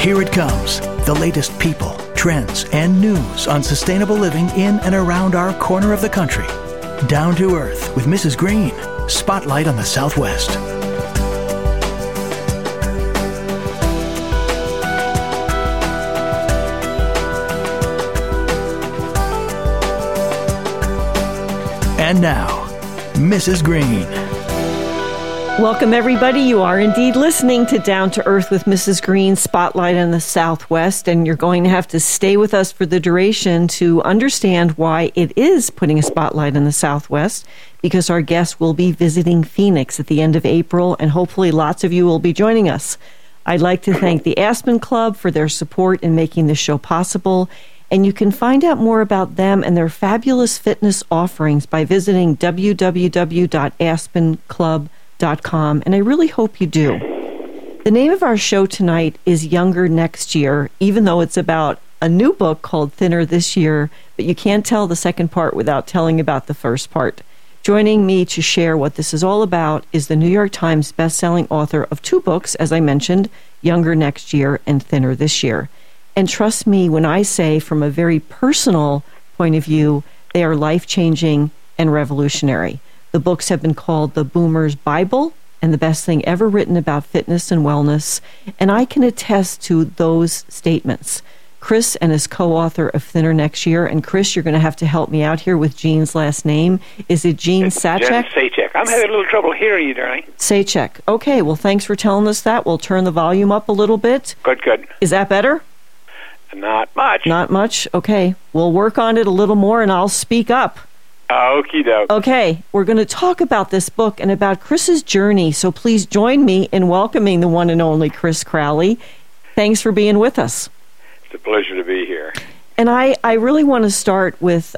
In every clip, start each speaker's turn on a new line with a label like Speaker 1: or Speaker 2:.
Speaker 1: Here it comes, the latest people, trends, and news on sustainable living in and around our corner of the country. Down to Earth with Mrs. Green. Spotlight on the Southwest. And now, Mrs. Green.
Speaker 2: Welcome, everybody. You are indeed listening to Down to Earth with Mrs. Green, Spotlight on the Southwest, and you're going to have to stay with us for the duration to understand why it is putting a spotlight on the Southwest, because our guest will be visiting Phoenix at the end of April, and hopefully lots of you will be joining us. I'd like to thank the Aspen Club for their support in making this show possible, and you can find out more about them and their fabulous fitness offerings by visiting www.aspenclub.com. And I really hope you do. The name of our show tonight is Younger Next Year, even though it's about a new book called Thinner This Year, but you can't tell the second part without telling about the first part. Joining me to share what this is all about is the New York Times bestselling author of two books, as I mentioned, Younger Next Year and Thinner This Year. And trust me when I say, from a very personal point of view, they are life-changing and revolutionary. The books have been called The Boomer's Bible and the best thing ever written about fitness and wellness, and I can attest to those statements. Chris and his co-author of Thinner Next Year, and Chris, you're going to have to help me out here with Gene's last name. Is it Gene Sacek?
Speaker 3: Jen Sacek. I'm having a little trouble hearing you, darling.
Speaker 2: Sacek. Okay, well, thanks for telling us that. We'll turn the volume up a little bit.
Speaker 3: Good.
Speaker 2: Is that better?
Speaker 3: Not much.
Speaker 2: Not much? Okay. We'll work on it a little more, and I'll speak up.
Speaker 3: Okie doke.
Speaker 2: Okay, we're going to talk about this book and about Chris's journey, so please join me in welcoming the one and only Chris Crowley. Thanks for being with us.
Speaker 3: It's a pleasure to be here.
Speaker 2: And I really want to start with,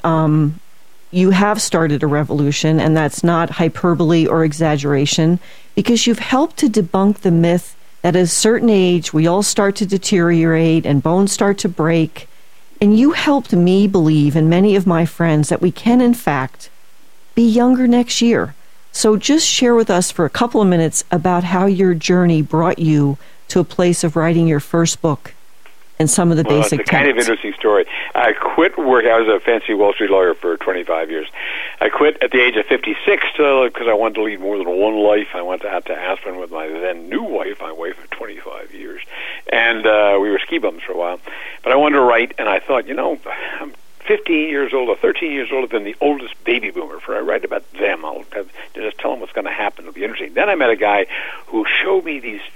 Speaker 2: you have started a revolution, and that's not hyperbole or exaggeration, because you've helped to debunk the myth that at a certain age we all start to deteriorate and bones start to break. And you helped me believe, and many of my friends, that we can, in fact, be younger next year. So just share with us for a couple of minutes about how your journey brought you to a place of writing your first book and some of the basic
Speaker 3: it's a kind of interesting story. I quit work. I was a fancy Wall Street lawyer for 25 years. I quit at the age of 56 because I wanted to lead more than one life. I went out to Aspen with my then new wife, my wife of 25 years, and we were ski bums for a while. But I wanted to write, and I thought, I'm 15 years old or 13 years older than the oldest baby boomer. For I write about them, I'll just tell them what's going to happen. It'll be interesting. Then I met a guy who showed me the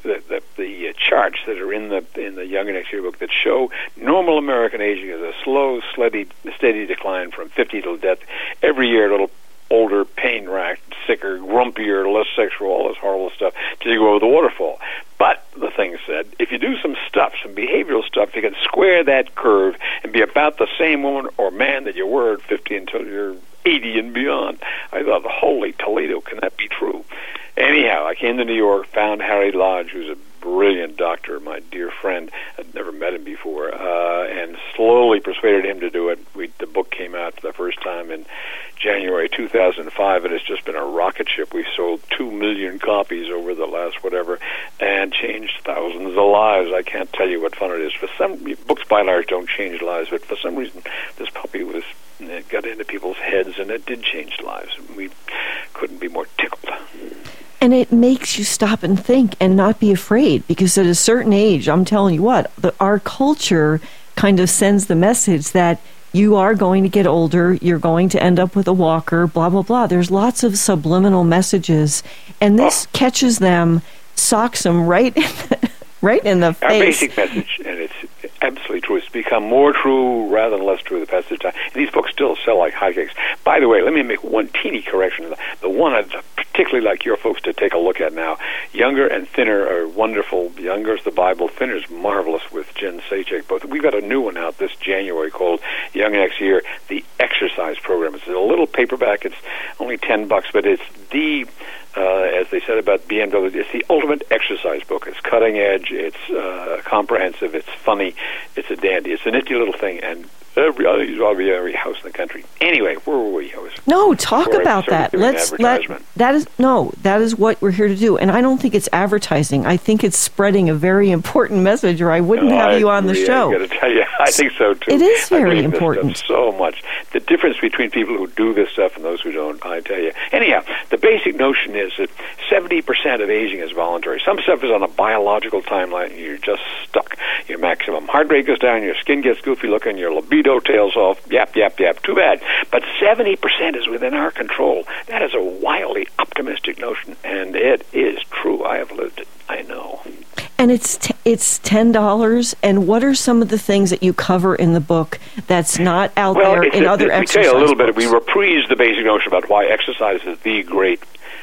Speaker 3: charts that are in the Younger Next Year book that show normal American aging as a slow, steady decline from 50 till death. Every year, a little older, pain-racked, sicker, grumpier, less sexual, all this horrible stuff, till you go over the waterfall. But the thing said, if you do some behavioral stuff, you can square that curve and be about the same woman or man that you were at 50 until you're 80 and beyond. I thought, holy Toledo, can that be true? Anyhow, I came to New York, found Harry Lodge, who's a brilliant doctor, my dear friend. I'd never met him before, and slowly persuaded him to do it. The book came out for the first time in January 2005, and it's just been a rocket ship. We've sold 2 million copies over the last whatever, and changed thousands of lives. I can't tell you what fun it is. For some books by and large don't change lives, but for some reason this puppy got into people's heads, and it did change lives. We couldn't be more tickled.
Speaker 2: And it makes you stop and think and not be afraid, because at a certain age, I'm telling you what, our culture kind of sends the message that you are going to get older, you're going to end up with a walker, blah, blah, blah. There's lots of subliminal messages, and this catches them, socks them right in the face.
Speaker 3: Our basic message, and it's absolutely true. It's become more true rather than less true the passage of time. And these books still sell like hotcakes. By the way, let me make one teeny correction. The one I'd particularly like your folks to take a look at now, Younger and Thinner are wonderful. Younger is the Bible. Thinner is marvelous with Jen Sacek. Both. We've got a new one out this January called Young Next Year, The Exercise Program. It's a little paperback. It's only $10, but it's as they said about BMW, it's the ultimate exercise book. It's cutting edge, it's comprehensive, it's funny, it's a dandy. It's a nifty little thing, and every house in the country. Anyway, where were we?
Speaker 2: No, talk about that. That is what we're here to do. And I don't think it's advertising. I think it's spreading a very important message, or I wouldn't have you on the show.
Speaker 3: I got to tell you, I think so too.
Speaker 2: It is very important.
Speaker 3: So much. The difference between people who do this stuff and those who don't, I tell you. Anyhow, the basic notion is that 70% of aging is voluntary. Some stuff is on a biological timeline, and you're just stuck. Your maximum heart rate goes down, your skin gets goofy looking, your libido tails off. Yap, yap, yap. Too bad. But 70% is within our control. That is a wildly optimistic notion, and it is true. I have lived it. I know.
Speaker 2: And it's $10. And what are some of the things that you cover in the book that's not out there in other exercise
Speaker 3: books? We tell you a little bit.
Speaker 2: We
Speaker 3: reprise the basic notion about why exercise is the great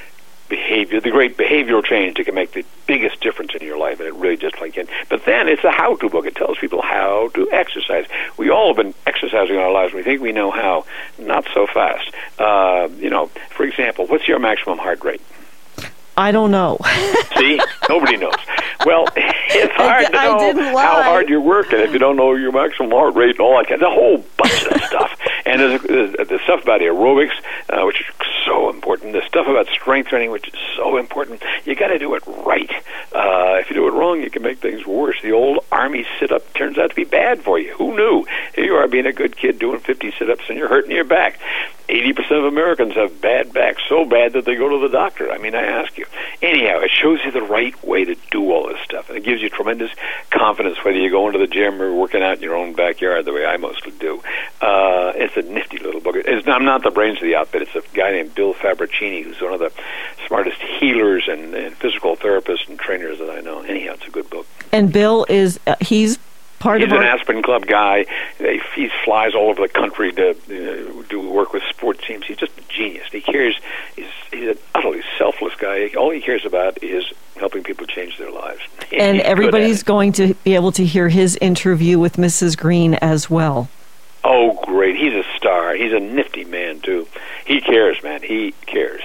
Speaker 3: behavioral change that can make the biggest difference in your life, and it really just like it. But then it's a how-to book. It tells people how to exercise. We all have been exercising in our lives. We think we know how. Not so fast. For example, what's your maximum heart rate?
Speaker 2: I don't know.
Speaker 3: See? Nobody knows. Well, it's hard to know how hard you're working if you don't know your maximum heart rate and all that kind of. There's a whole bunch of stuff. And there's stuff about aerobics, which is so important. There's stuff about strength training, which is so important. You got to do it right. If you do it wrong, you can make things worse. The old Army sit-up turns out to be bad for you. Who knew? Here you are being a good kid doing 50 sit-ups, and you're hurting your back. 80% of Americans have bad backs, so bad that they go to the doctor. I mean, I ask you. Anyhow, it shows you the right way to do all this stuff, and it gives you tremendous confidence whether you go into the gym or working out in your own backyard the way I mostly do. It's a nifty little book. I'm not the brains of the outfit. It's a guy named Bill Fabricini, who's one of the smartest healers and physical therapists and trainers that I know. Anyhow, it's a good book.
Speaker 2: And Bill is, he's an
Speaker 3: Aspen Club guy. He flies all over the country to do work with sports teams. He's just a genius. He cares. He's an utterly selfless guy. All he cares about is helping people change their lives.
Speaker 2: And everybody's going to be able to hear his interview with Mrs. Green as well.
Speaker 3: Oh, great. He's a star. He's a nifty man, too. He cares, man. He cares.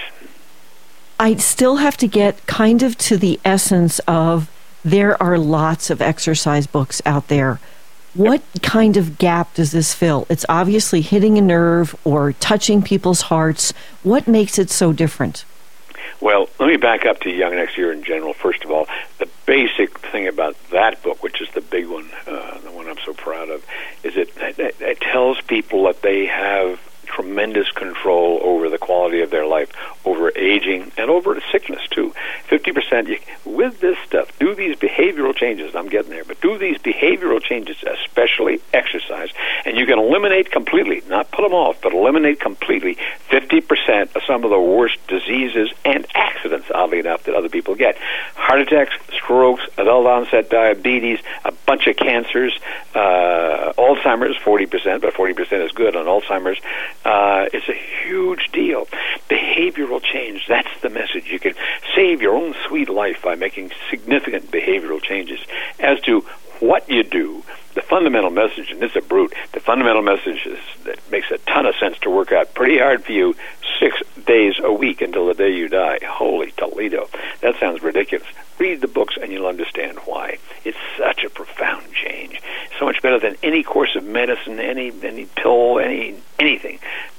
Speaker 2: I still have to get kind of to the essence of there are lots of exercise books out there. What kind of gap does this fill? It's obviously hitting a nerve or touching people's hearts. What makes it so different?
Speaker 3: Well, let me back up to Young Next Year in general. First of all, the basic thing about that book, which is the big one, the one I'm so proud of, is it tells people that they have tremendous control over the quality of their life, over aging, and over sickness, too. 50%, with this stuff, do these behavioral changes, I'm getting there, but do these behavioral changes, especially exercise, and you can eliminate completely, not put them off, but eliminate completely 50% of some of the worst diseases and accidents, oddly enough, that other people get. Heart attacks, strokes, adult onset diabetes, a bunch of cancers, Alzheimer's, 40%, but 40% is good on Alzheimer's. It's a huge deal. Behavioral change, that's the message. You can save your own sweet life by making significant behavioral changes. As to what you do, the fundamental message, and this is a brute, the fundamental message is that makes a ton of sense to work out pretty hard for you 6 days a week until the day you die. Holy Toledo. That sounds ridiculous. Read the books and you'll understand why. It's such a profound change. So much better than any course of medicine, any pill, anything.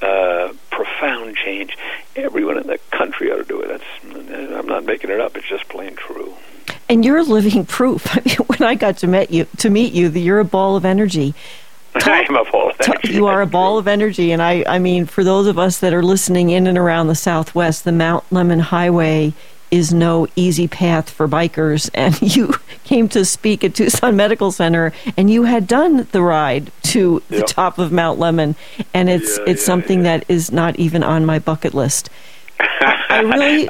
Speaker 3: Profound change. Everyone in the country ought to do it. I'm not making it up. It's just plain true.
Speaker 2: And you're living proof. I mean, when I got to meet you, you're a ball of energy.
Speaker 3: I am a ball of energy.
Speaker 2: You are a ball of energy. And I mean, for those of us that are listening in and around the Southwest, the Mount Lemmon Highway is no easy path for bikers. And you came to speak at Tucson Medical Center, and you had done the ride to the top of Mount Lemmon. And it's something that is not even on my bucket list. I really,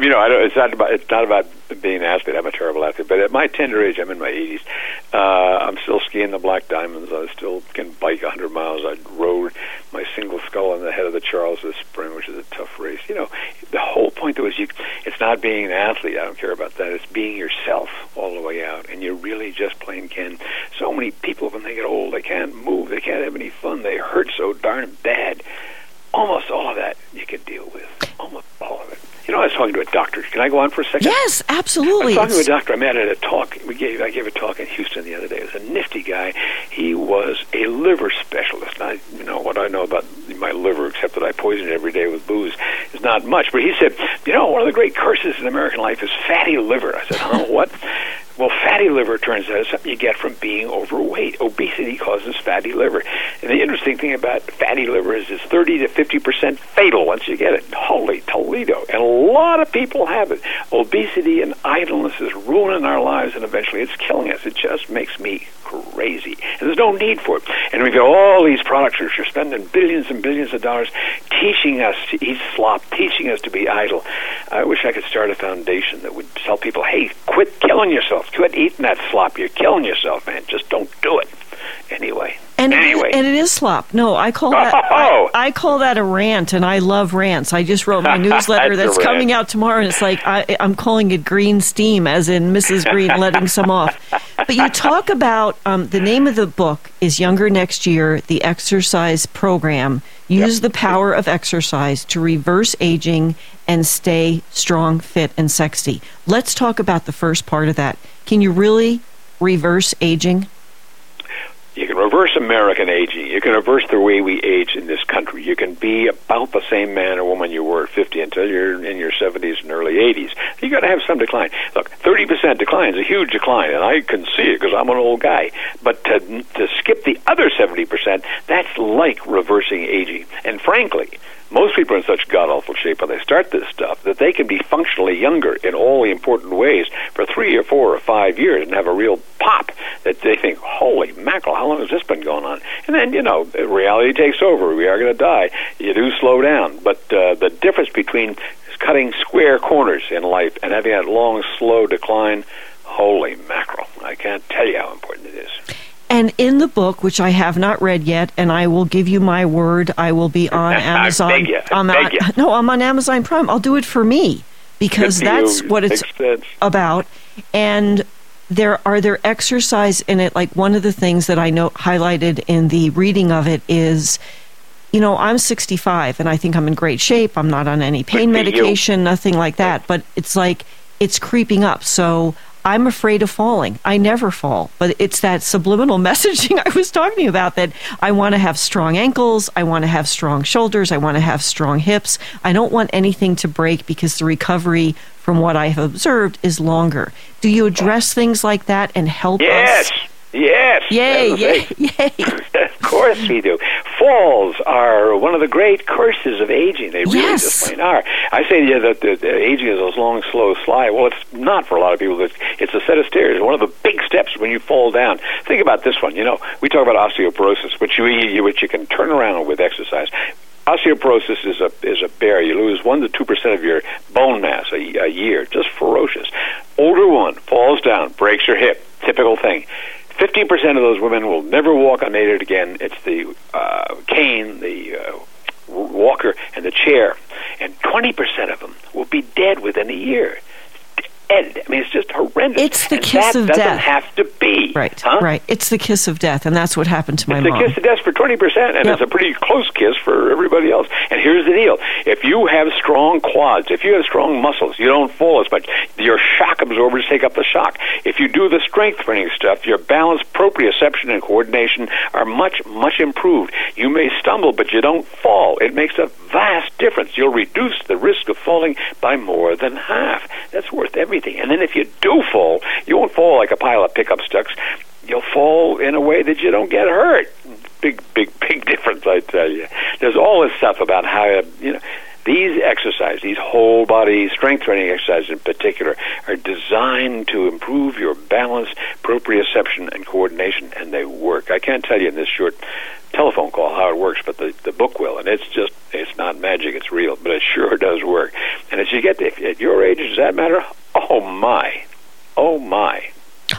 Speaker 3: it's not about being an athlete. I'm a terrible athlete, but at my tender age, I'm in my 80s. I'm still skiing the Black Diamonds. I still can bike 100 miles. I rode my single scull on the head of the Charles this spring, which is a tough race. You know, the whole point though is it's not being an athlete. I don't care about that. It's being yourself all the way out, and you really just plain can. So many people, when they get old, they can't move. They can't have any fun. They hurt so darn bad. Almost all of that you can deal with. Almost all of it. You know, it's talking to a doctor. Can I go on for a second?
Speaker 2: Yes, absolutely.
Speaker 3: I was talking to a doctor. I met at a talk. I gave a talk in Houston the other day. It was a nifty guy. He was a liver specialist. And what I know about my liver, except that I poison it every day with booze, is not much. But he said, one of the great curses in American life is fatty liver. I said, what? Well, fatty liver, turns out, is something you get from being overweight. Obesity causes fatty liver. And the interesting thing about fatty liver is it's 30 to 50% fatal once you get it. Holy Toledo. And a lot of people have it. Obesity and idleness is ruining our lives, and eventually it's killing us. It just makes me crazy. And there's no need for it. And we've got all these products which are spending billions and billions of dollars teaching us to eat slop, teaching us to be idle. I wish I could start a foundation that would tell people, hey, quit killing yourself. Quit eating that slop. You're killing yourself, man. Just don't do it. Anyway.
Speaker 2: And it is slop. No, I call that I call that a rant, and I love rants. I just wrote my newsletter that's coming out tomorrow, and it's like I'm calling it green steam, as in Mrs. Green letting some off. But you talk about the name of the book is Younger Next Year, the Exercise Program. Use the power of exercise to reverse aging and stay strong, fit, and sexy. Let's talk about the first part of that. Can you really reverse aging?
Speaker 3: You can reverse American aging. You can reverse the way we age in this country. You can be about the same man or woman you were at 50 until you're in your 70s and early 80s. You got to have some decline. Look, 30% decline is a huge decline, and I can see it because I'm an old guy. But to skip the other 70%, that's like reversing aging. And frankly, most people are in such god-awful shape when they start this stuff that they can be functionally younger in all the important ways for 3 or 4 or 5 years and have a real pop that they think, holy mackerel, how long has this been going on? And then, reality takes over. We are going to die. You do slow down. But the difference between cutting square corners in life and having that long, slow decline, holy mackerel. I can't tell you how important it is.
Speaker 2: And in the book, which I have not read yet, and I will give you my word, I will be on Amazon.
Speaker 3: I beg you.
Speaker 2: No, I'm on Amazon Prime. I'll do it for me because that's what it's about. And are there exercise in it? Like one of the things that I know highlighted in the reading of it is, I'm 65 and I think I'm in great shape. I'm not on any pain medication, nothing like that. But it's like it's creeping up. So I'm afraid of falling. I never fall. But it's that subliminal messaging I was talking about, that I want to have strong ankles, I want to have strong shoulders, I want to have strong hips. I don't want anything to break because the recovery from what I have observed is longer. Do you address things like that and help us?
Speaker 3: Yes.
Speaker 2: Yay.
Speaker 3: Of course we do. Falls are one of the great curses of aging. They really just plain are. I say that the aging is a long, slow slide. Well, it's not for a lot of people. It's a set of stairs. One of the big steps when you fall down. Think about this one. We talk about osteoporosis, which you can turn around with exercise. Osteoporosis is a bear. You lose 1 to 2% of your bone mass a year. Just ferocious. Older one falls down, breaks her hip. Typical thing. 15% of those women will never walk unaided again. It's the cane, the walker, and the chair. And 20% of them will be dead within a year. Dead. I mean, it's just horrendous.
Speaker 2: It's the kiss of death.
Speaker 3: That doesn't have to be.
Speaker 2: Right. It's the kiss of death, and that's what happened to my mom.
Speaker 3: It's the kiss of death for 20%, and it's a pretty close kiss for everybody else. And here's the deal. If you have strong quads, if you have strong muscles, you don't fall as much. Your shock absorbers take up the shock. If you do the strength training stuff, your balance, proprioception, and coordination are much, much improved. You may stumble, but you don't fall. It makes a vast difference. You'll reduce the risk of falling by more than half. That's worth everything. And then if you do fall, you won't fall like a pile of pickup sticks. You'll fall in a way that you don't get hurt. Big difference, I tell you. There's all this stuff about how, these exercises, these whole body strength training exercises in particular, are designed to improve your balance, proprioception, and coordination, and they work. I can't tell you in this short telephone call how it works, but the book will, and it's not magic, it's real, but it sure does work. And as you get at your age, does that matter? Oh my.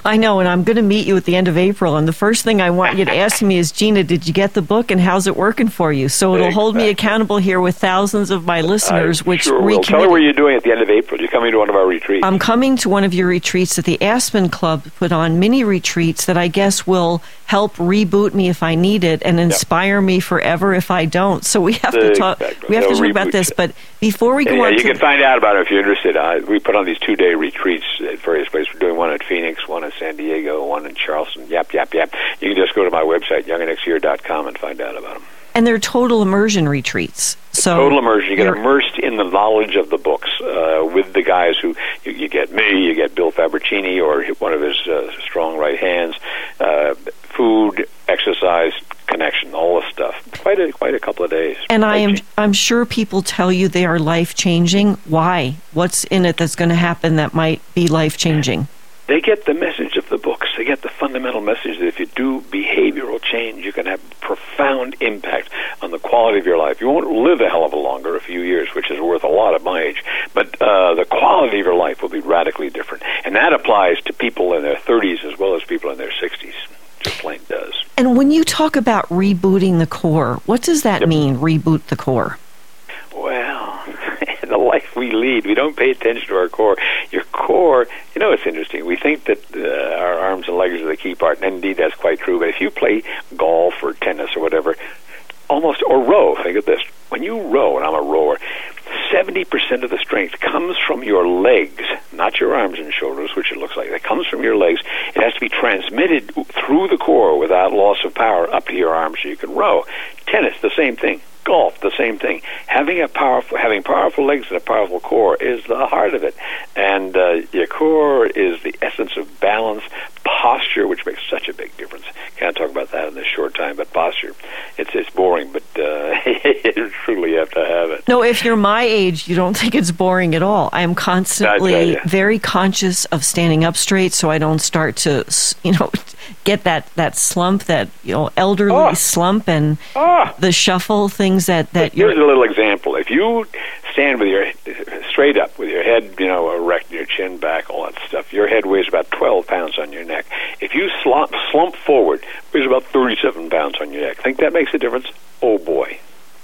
Speaker 2: I know, and I'm going to meet you at the end of April, and the first thing I want you to ask me is, Gina, did you get the book, and how's it working for you? So it'll hold me accountable here with thousands of my listeners, which
Speaker 3: sure will. Tell her what you're doing at the end of April. You're coming to one of our retreats.
Speaker 2: I'm coming to one of your retreats that the Aspen Club put on, mini retreats that I guess will help reboot me if I need it and inspire me forever if I don't. So we have to talk. We have to talk about this. But before we go on,
Speaker 3: you can find out about it if you're interested. We put on these 2-day retreats at various places. We're doing one at Phoenix, one in San Diego, one in Charleston. Yap. You can just go to my website, youngandnextyear.com, and find out about them.
Speaker 2: And they're total immersion retreats. So
Speaker 3: total immersion. You get immersed in the knowledge of the books with the guys who you get me, you get Bill Fabercini or one of his strong right hands, food, exercise, connection, all this stuff. Quite a couple of days.
Speaker 2: And I'm sure people tell you they are life-changing. Why? What's in it that's going to happen that might be life-changing?
Speaker 3: They get the message of the books. They get the fundamental message that if you do behavioral change, you can have profound impact on the quality of your life. You won't live a hell of a longer, a few years, which is worth a lot at my age, but the quality of your life will be radically different. And that applies to people in their 30s as well as people in their 60s. Just plain does.
Speaker 2: And when you talk about rebooting the core, what does that mean, reboot the core?
Speaker 3: Well, in the life we lead, we don't pay attention to our core. Your core, it's interesting. We think that our arms and legs are the key part, and indeed that's quite true. But if you play golf or tennis or whatever, or row, think of this. When you row, and I'm a rower, 70% of the strength comes from your legs, not your arms and shoulders, which it looks like. It comes from your legs. It has to be transmitted through the core without loss of power up to your arms so you can row. Tennis, the same thing. Golf, the same thing. Having powerful legs and a powerful core is the heart of it. And your core is the essence of balance, posture, which makes such a big difference. Can't talk about that in this short time, but posture, it's boring, but you truly have to have it.
Speaker 2: No, if you're my age, you don't think it's boring at all. I am constantly very conscious of standing up straight so I don't start to, get that slump, that elderly slump, and the shuffle things that
Speaker 3: Here's a little example. If you stand with your straight up, with your head erect, your chin back, all that stuff, your head weighs about 12 pounds on your neck. If you slump forward, it weighs about 37 pounds on your neck. Think that makes a difference? Oh boy.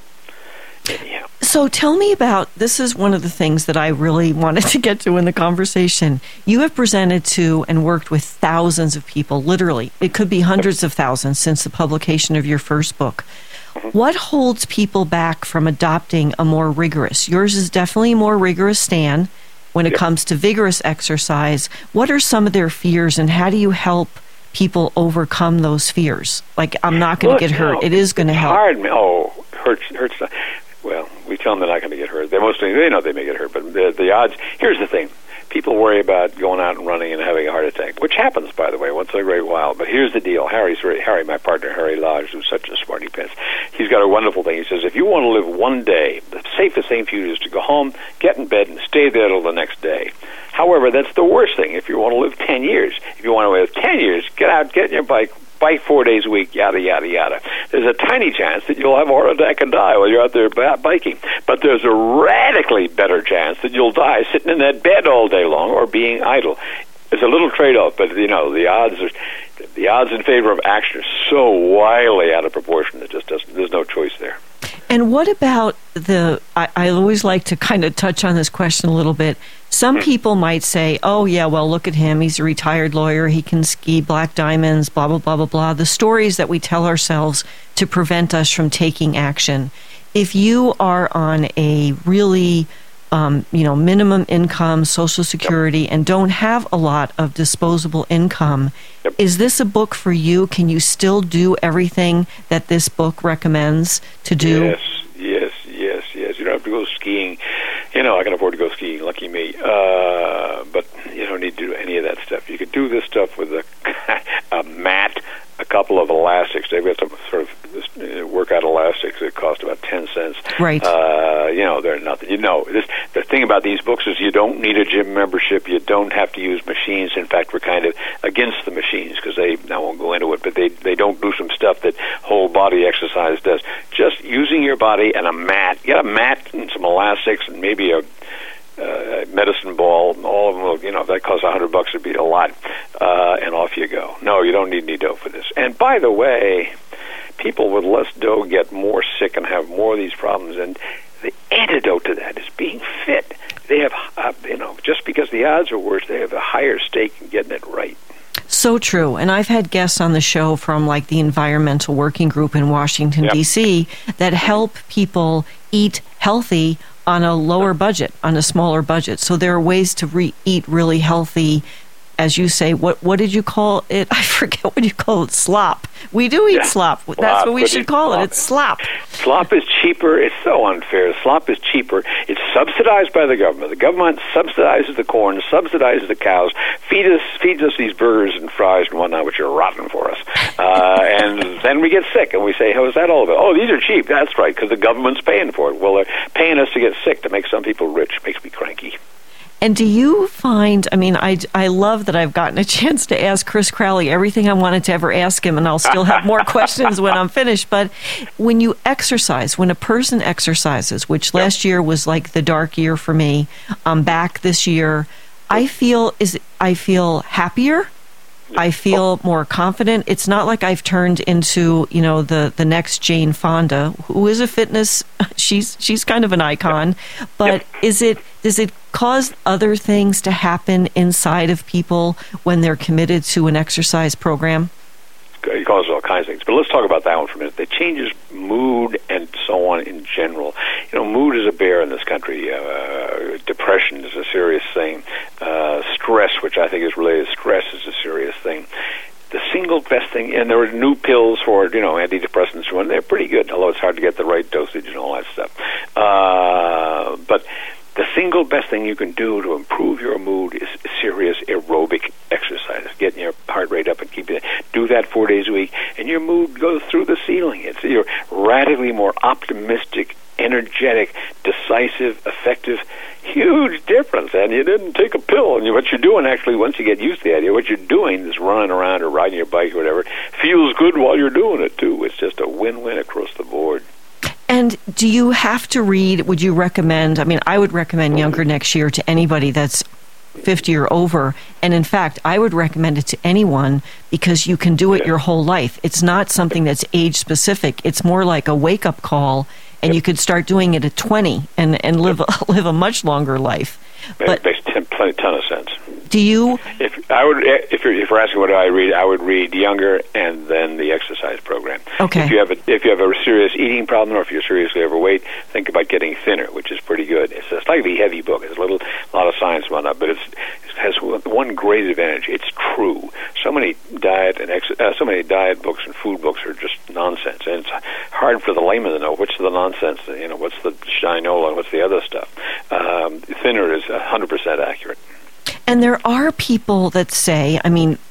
Speaker 3: Anyhow.
Speaker 2: So tell me about, this is one of the things that I really wanted to get to in the conversation. You have presented to and worked with thousands of people, literally. It could be hundreds of thousands since the publication of your first book. What holds people back from adopting a more rigorous? Yours is definitely a more rigorous stand when it comes to vigorous exercise. What are some of their fears, and how do you help people overcome those fears? Like, I'm not going to get hurt. It is going to help.
Speaker 3: Hurts. Well, we tell them they're not going to get hurt. They know they may get hurt, but the odds. Here's the thing: people worry about going out and running and having a heart attack, which happens, by the way, once in a great while. But here's the deal: Harry, my partner, Harry Lodge, who's such a smarty pants, he's got a wonderful thing. He says, if you want to live one day, the safest thing for you is to go home, get in bed, and stay there till the next day. However, that's the worst thing if you want to live 10 years. If you want to live 10 years, get out, get in your bike 4 days a week, yada, yada, yada. There's a tiny chance that you'll have a heart attack and die while you're out there biking. But there's a radically better chance that you'll die sitting in that bed all day long or being idle. It's a little trade-off, but, the odds in favor of action are so wildly out of proportion that there's no choice there.
Speaker 2: And what about I always like to kind of touch on this question a little bit. Some people might say, oh, yeah, well, look at him. He's a retired lawyer. He can ski black diamonds, blah, blah, blah, blah, blah. The stories that we tell ourselves to prevent us from taking action. If you are on a really, minimum income, Social Security, and don't have a lot of disposable income, is this a book for you? Can you still do everything that this book recommends to do?
Speaker 3: Yes. You don't have to go skiing. I can afford to go skiing, lucky me. But you don't need to do any of that stuff. You can do this stuff with a mat, a couple of elastics. They've got some sort of workout elastics that cost about 10 cents.
Speaker 2: Right.
Speaker 3: They're nothing. The thing about these books is you don't need a gym membership. You don't have to use machines. In fact, we're kind of against the machines because I won't go into it, but they don't do some stuff that whole body exercise does. Just using your body and a mat. Get a mat and some elastics and maybe medicine ball, all of them will, if that costs $100, it'd be a lot, and off you go. No, you don't need any dough for this. And by the way, people with less dough get more sick and have more of these problems, and the antidote to that is being fit. They have, just because the odds are worse, they have a higher stake in getting it right.
Speaker 2: So true. And I've had guests on the show from like the Environmental Working Group in Washington, D.C. that help people eat healthy on a lower budget, on a smaller budget. So there are ways to eat really healthy. As you say, what did you call it? I forget what you call it. Slop. We do eat slop. That's what we should call it. It's slop.
Speaker 3: Slop is cheaper. It's so unfair. Slop is cheaper. It's subsidized by the government. The government subsidizes the corn, subsidizes the cows, feeds us these burgers and fries and whatnot, which are rotten for us. And then we get sick, and we say, how is that all about? Oh, these are cheap. That's right, because the government's paying for it. Well, they're paying us to get sick, to make some people rich. It makes me cranky.
Speaker 2: And do you find, I love that I've gotten a chance to ask Chris Crowley everything I wanted to ever ask him, and I'll still have more questions when I'm finished. But when you exercise, when a person exercises, which last year was like the dark year for me, I'm back this year, I feel happier. I feel more confident. It's not like I've turned into, the next Jane Fonda, who is a fitness. She's kind of an icon, but does it cause other things to happen inside of people when they're committed to an exercise program?
Speaker 3: It causes all kinds of things. But let's talk about that one for a minute. It changes mood and so on in general. Mood is a bear in this country. Depression is a serious thing. Stress, which I think is related to stress, is a serious thing. The single best thing, and there are new pills for it, antidepressants, and they're pretty good, although it's hard to get the right dosage and all that stuff. But the single best thing you can do to improve your mood is serious aerobic exercise, getting your heart rate up and keeping it. Do that 4 days a week, and your mood goes through the ceiling. You're radically more optimistic, energetic, decisive, effective. Huge difference. And you didn't take a pill. And what you're doing, actually, once you get used to the idea, what you're doing is running around or riding your bike or whatever, feels good while you're doing it, too. It's just a win-win across the board.
Speaker 2: And do you have to read, would you recommend, I would recommend Younger Next Year to anybody that's 50 or over. And in fact, I would recommend it to anyone because you can do it your whole life. It's not something that's age specific. It's more like a wake-up call, and you could start doing it at 20 and live a much longer life.
Speaker 3: It makes a ton of sense.
Speaker 2: Do you?
Speaker 3: If you're asking what I would read Younger and then the exercise program.
Speaker 2: Okay.
Speaker 3: If you have a serious eating problem, or if you're seriously overweight, think about getting thinner, which is pretty good. It's a slightly heavy book. It's a lot of science and whatnot, but it has one great advantage. It's true. So many diet books and food books are just nonsense, and it's hard for the layman to know which is the nonsense. What's the shinola and what's the other stuff. Thinner is 100% accurate.
Speaker 2: And there are people that say,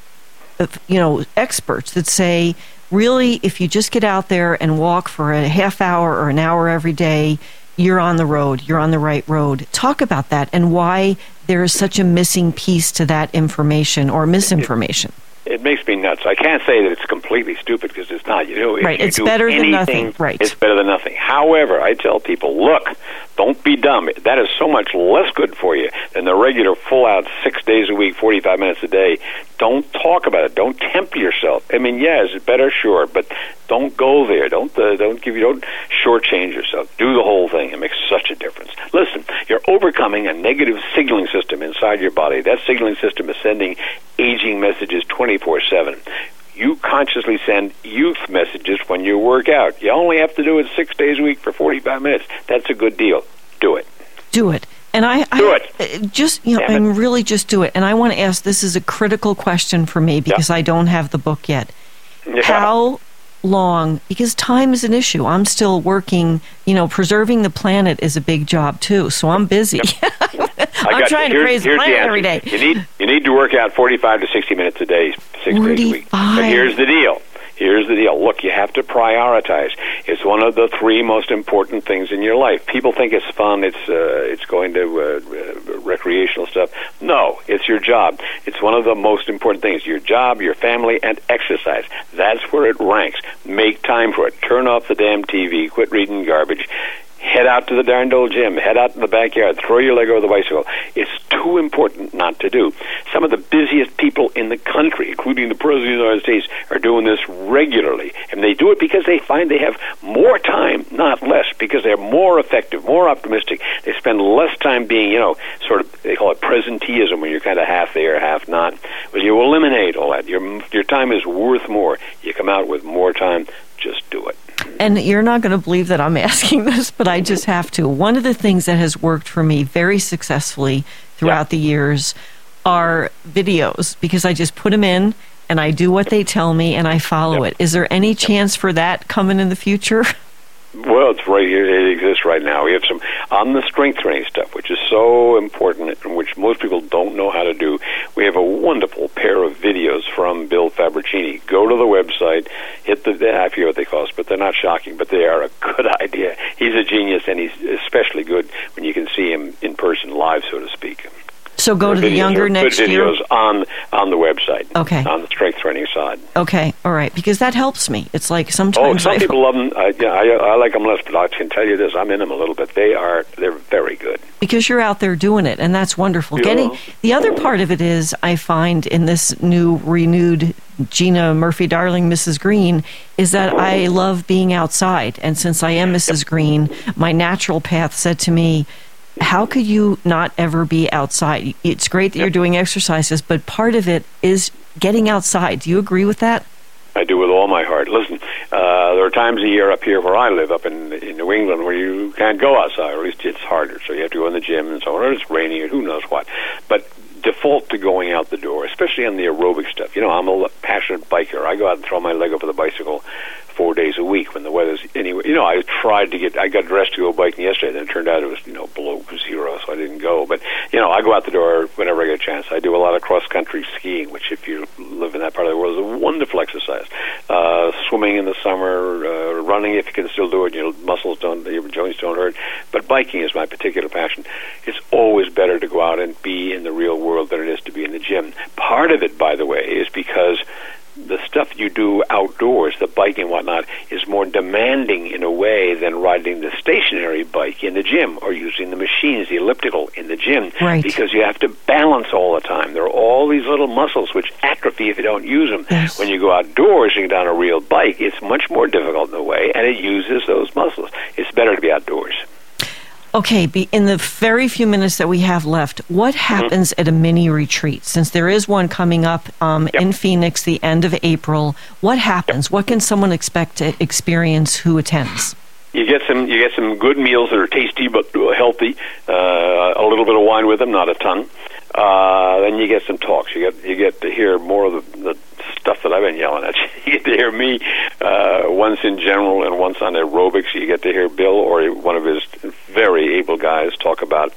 Speaker 2: experts that say, really, if you just get out there and walk for a half hour or an hour every day, you're on the road, you're on the right road. Talk about that and why there is such a missing piece to that information or misinformation.
Speaker 3: It makes me nuts. I can't say that it's completely stupid because it's not.
Speaker 2: Right, it's better than nothing. Right.
Speaker 3: It's better than nothing. However, I tell people, look, don't be dumb. That is so much less good for you than the regular full-out 6 days a week, 45 minutes a day. Don't talk about it. Don't tempt yourself. Is it better? Sure, but don't go there. Don't shortchange yourself. Do the whole thing. It makes such a difference. Listen, you're overcoming a negative signaling system inside your body. That signaling system is sending aging messages 24/7. You consciously send youth messages when you work out. You only have to do it 6 days a week for 45 minutes. That's a good deal. Do it.
Speaker 2: Do it. And really just do it. And I want to ask, this is a critical question for me because I don't have the book yet. Yeah. How long, because time is an issue. I'm still working, preserving the planet is a big job too, so I'm busy. Yep. I'm trying to praise the planet every day.
Speaker 3: You need to work out 45 to 60 minutes a day, 6 days a week. But here's the deal. Look, you have to prioritize. It's one of the 3 most important things in your life. People think it's fun. It's going to recreational stuff. No, it's your job. It's one of the most important things. Your job, your family, and exercise. That's where it ranks. Make time for it. Turn off the damn TV. Quit reading garbage. head out to the darned old gym, head out in the backyard, throw your leg over the bicycle. It's too important not to do. Some of the busiest people in the country, including the President of the United States, are doing this regularly. And they do it because they find they have more time, not less, because they're more effective, more optimistic. They spend less time being, sort of, they call it presenteeism, when you're kind of half there, half not. Well, you eliminate all that. Your time is worth more. You come out with more time, just do it.
Speaker 2: And you're not going to believe that I'm asking this, but I just have to. One of the things that has worked for me very successfully throughout the years are videos, because I just put them in and I do what they tell me and I follow it. Is there any chance for that coming in the future?
Speaker 3: Well, it's right here. It exists right now. We have some on the strength training stuff, which is so important and which most people don't know how to do. We have a wonderful pair of videos from Bill Fabricini. Go to the website, hit I forget what they cost, but they're not shocking, but they are a good idea. He's a genius, and he's especially good when you can see him in person, live, so to speak.
Speaker 2: So go to the Younger Next Year.
Speaker 3: Videos on the website.
Speaker 2: Okay.
Speaker 3: On the strength training side.
Speaker 2: Okay, all right, because that helps me. It's like sometimes
Speaker 3: some people love them. I like them less, but I can tell you this: I'm in them a little bit. They're very good. Because
Speaker 2: you're out there doing it, and that's wonderful. Yeah. The other part of it is, I find in this new renewed Gina Murphy Darling, Mrs. Green, is that I love being outside, and since I am Mrs. Green, my natural path said to me, how could you not ever be outside? It's great that you're doing exercises, but part of it is getting outside. Do you agree with that?
Speaker 3: I do with all my heart. Listen, there are times a year up here where I live, up in New England, where you can't go outside, or at least it's harder. So you have to go in the gym and so on, or it's raining, or who knows what. But default to going out the door, especially on the aerobic stuff. I'm a passionate biker. I go out and throw my leg over the bicycle 4 days a week when the weather's anyway. I got dressed to go biking yesterday, then it turned out it was, below zero, so I didn't go. But, I go out the door whenever I get a chance. I do a lot of cross-country skiing, which if you live in that part of the world is a wonderful exercise. Swimming in the summer, running if you can still do it, your joints don't hurt. But biking is my particular passion. It's always better to go out and be in the real world than it is to be in the gym. Part of it, by the way, is because the stuff you do outdoors, the biking and whatnot, is more demanding in a way than riding the stationary bike in the gym or using the machines, the elliptical in the gym, because you have to balance all the time. There are all these little muscles which atrophy if you don't use them.
Speaker 2: Yes.
Speaker 3: When you go outdoors and get on a real bike, it's much more difficult in a way, and it uses those muscles. It's better to be outdoors.
Speaker 2: Okay, in the very few minutes that we have left, what happens at a mini retreat? Since there is one coming up in Phoenix the end of April, what happens? What can someone expect to experience who attends?
Speaker 3: You get some good meals that are tasty but healthy. A little bit of wine with them, not a ton. Then you get some talks. You get to hear more of the stuff that I've been yelling at you. You get to hear me once in general and once on aerobics. You get to hear Bill or one of his very able guys talk about.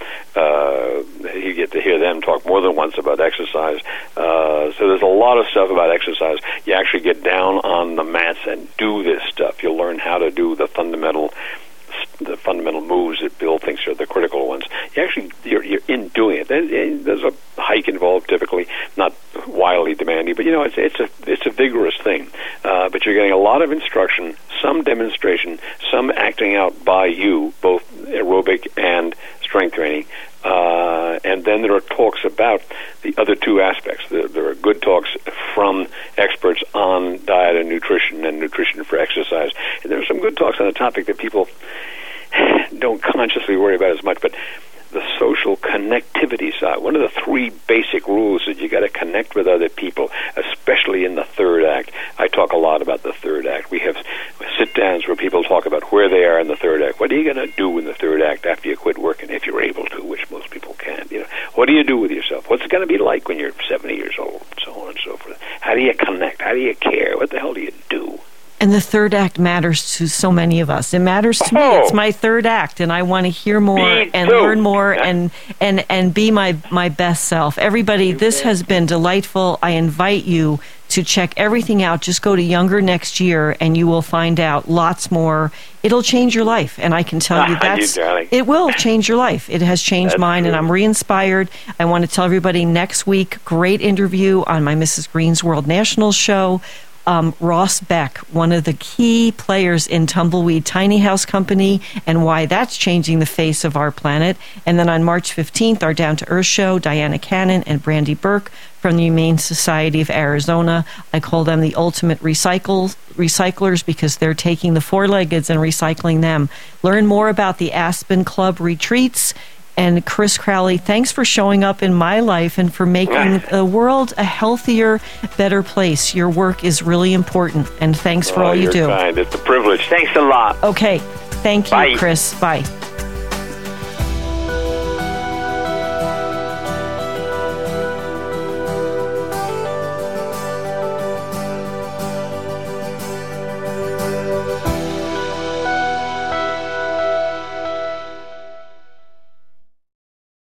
Speaker 3: You get to hear them talk more than once about exercise. So there's a lot of stuff about exercise. You actually get down on the mats and do this stuff. You'll learn how to do the fundamental moves that Bill thinks are the critical ones. You're in doing it. There's a hike involved, typically not wildly demanding, but it's a vigorous thing. But you're getting a lot of instruction, some demonstration, some acting out by you, both aerobic and strength training. And then there are talks about the other two aspects. There are good talks from experts on diet and nutrition for exercise. And there are some good talks on a topic that people don't consciously worry about as much, but the social connectivity side. One of the three basic rules is you got to connect with other people, especially in the third act. I talk a lot about the third act. We have sit-downs where people talk about where they are in the third act. What are you going to do in the third act after you quit working, if you're able to, which most people can't? What do you do with yourself? What's it going to be like when you're 70 years old, so on and so forth? How do you connect? How do you care? What the hell do you do?
Speaker 2: And the third act matters to so many of us. It matters to me. It's my third act, and I want to hear more and learn more and be my best self. Everybody, this has been delightful. I invite you to check everything out. Just go to Younger Next Year, and you will find out lots more. It'll change your life, and I can tell you it will change your life. It has changed mine, and I'm re-inspired. I want to tell everybody next week, great interview on my Mrs. Green's World National show Ross Beck, one of the key players in Tumbleweed Tiny House Company, and why that's changing the face of our planet. And then on March 15th, our Down to Earth show, Diana Cannon and Brandy Burke from the Humane Society of Arizona. I call them the ultimate recyclers because they're taking the four-leggeds and recycling them. Learn more about the Aspen Club retreats. And Chris Crowley, thanks for showing up in my life and for making the world a healthier, better place. Your work is really important, and thanks for all you do.
Speaker 3: You're kind. It's a privilege.
Speaker 4: Thanks a lot.
Speaker 2: Okay. Thank you,
Speaker 4: Bye.
Speaker 2: Chris. Bye.